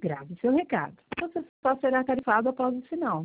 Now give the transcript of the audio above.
Grave seu recado. Você só será tarifado após o sinal.